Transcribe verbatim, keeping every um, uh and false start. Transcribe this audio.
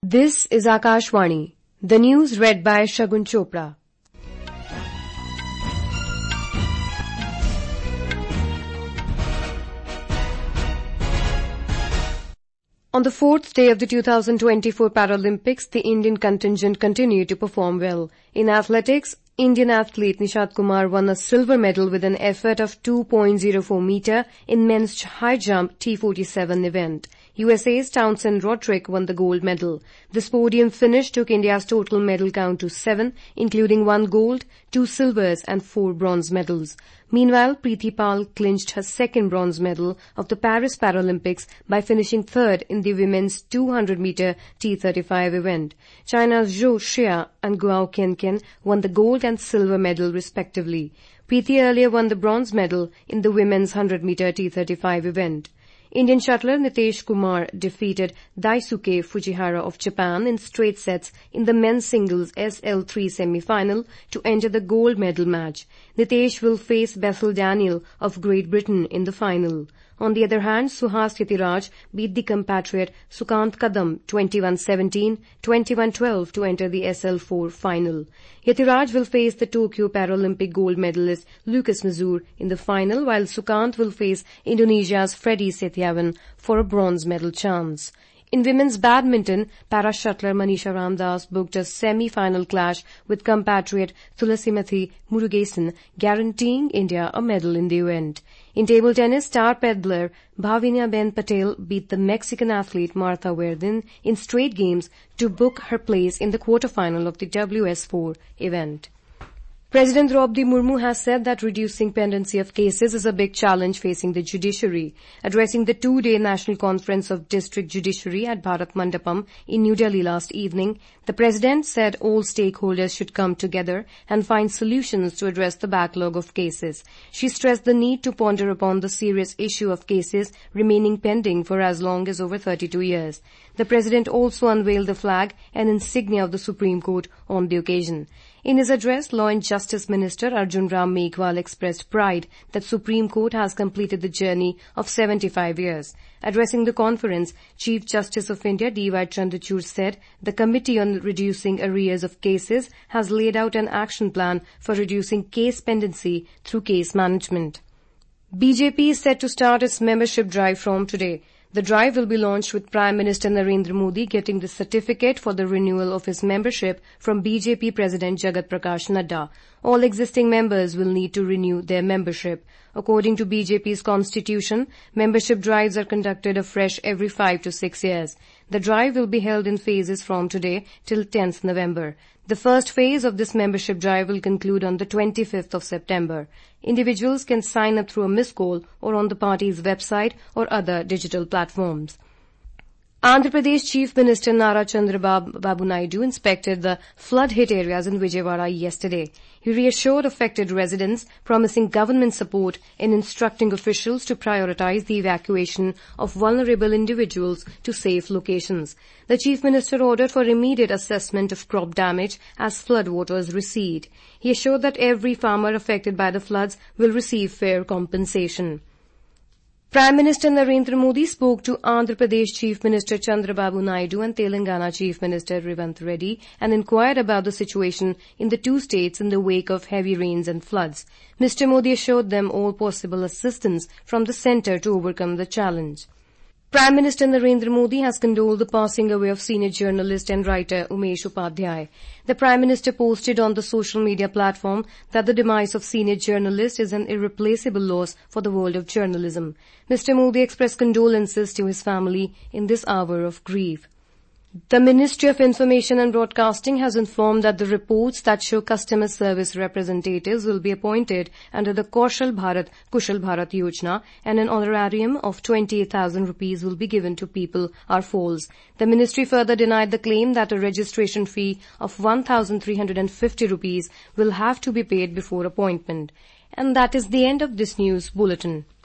This is Akashvani. The news read by Shagun Chopra. On the fourth day of the two thousand twenty-four Paralympics, the Indian contingent continued to perform well. In athletics, Indian athlete Nishad Kumar won a silver medal with an effort of two point oh four meter in men's high jump T forty-seven event. U S A's Townsend Roderick won the gold medal. This podium finish took India's total medal count to seven, including one gold, two silvers and four bronze medals. Meanwhile, Preeti Pal clinched her second bronze medal of the Paris Paralympics by finishing third in the women's two hundred meter T thirty-five event. China's Zhou Xia and Guo Qianqian won the gold and silver medal respectively. Preeti earlier won the bronze medal in the women's one hundred meter T thirty-five event. Indian shuttler Nitesh Kumar defeated Daisuke Fujihara of Japan in straight sets in the men's singles S L three semi-final to enter the gold medal match. Nitesh will face Bethel Daniel of Great Britain in the final. On the other hand, Suhas Yatiraj beat the compatriot Sukant Kadam twenty-one seventeen, twenty-one twelve to enter the S L four final. Yatiraj will face the Tokyo Paralympic gold medalist Lucas Mazur in the final, while Sukant will face Indonesia's Freddy Setiawan for a bronze medal chance. In women's badminton, para-shuttler Manisha Ramdas booked a semi-final clash with compatriot Thulasimathi Murugesan, guaranteeing India a medal in the event. In table tennis, star peddler Bhavinia Ben Patel beat the Mexican athlete Martha Verdin in straight games to book her place in the quarterfinal of the W S four event. President Draupadi Murmu has said that reducing pendency of cases is a big challenge facing the judiciary. Addressing the two-day National Conference of District Judiciary at Bharat Mandapam in New Delhi last evening, the President said all stakeholders should come together and find solutions to address the backlog of cases. She stressed the need to ponder upon the serious issue of cases remaining pending for as long as over thirty-two years. The President also unveiled the flag and insignia of the Supreme Court on the occasion. In his address, Law and Justice Minister Arjun Ram Meghwal expressed pride that Supreme Court has completed the journey of seventy-five years. Addressing the conference, Chief Justice of India D Y Chandrachud said the Committee on Reducing Arrears of Cases has laid out an action plan for reducing case pendency through case management. B J P is set to start its membership drive from today. The drive will be launched with Prime Minister Narendra Modi getting the certificate for the renewal of his membership from B J P President Jagat Prakash Nadda. All existing members will need to renew their membership. According to B J P's constitution, membership drives are conducted afresh every five to six years. The drive will be held in phases from today till tenth November. The first phase of this membership drive will conclude on the twenty-fifth of September. Individuals can sign up through a missed call or on the party's website or other digital platforms. Andhra Pradesh Chief Minister Nara Chandrababu Naidu inspected the flood-hit areas in Vijayawada yesterday. He reassured affected residents, promising government support in instructing officials to prioritize the evacuation of vulnerable individuals to safe locations. The Chief Minister ordered for immediate assessment of crop damage as floodwaters recede. He assured that every farmer affected by the floods will receive fair compensation. Prime Minister Narendra Modi spoke to Andhra Pradesh Chief Minister Chandrababu Naidu and Telangana Chief Minister Revanth Reddy and inquired about the situation in the two states in the wake of heavy rains and floods. Mister Modi assured them all possible assistance from the centre to overcome the challenge. Prime Minister Narendra Modi has condoled the passing away of senior journalist and writer Umesh Upadhyay. The Prime Minister posted on the social media platform that the demise of senior journalist is an irreplaceable loss for the world of journalism. Mister Modi expressed condolences to his family in this hour of grief. The Ministry of Information and Broadcasting has informed that the reports that show customer service representatives will be appointed under the Kaushal Bharat Kushal Bharat Yojana and an honorarium of twenty-eight thousand rupees will be given to people are false. The ministry further denied the claim that a registration fee of one thousand three hundred fifty rupees will have to be paid before appointment. And that is the end of this news bulletin.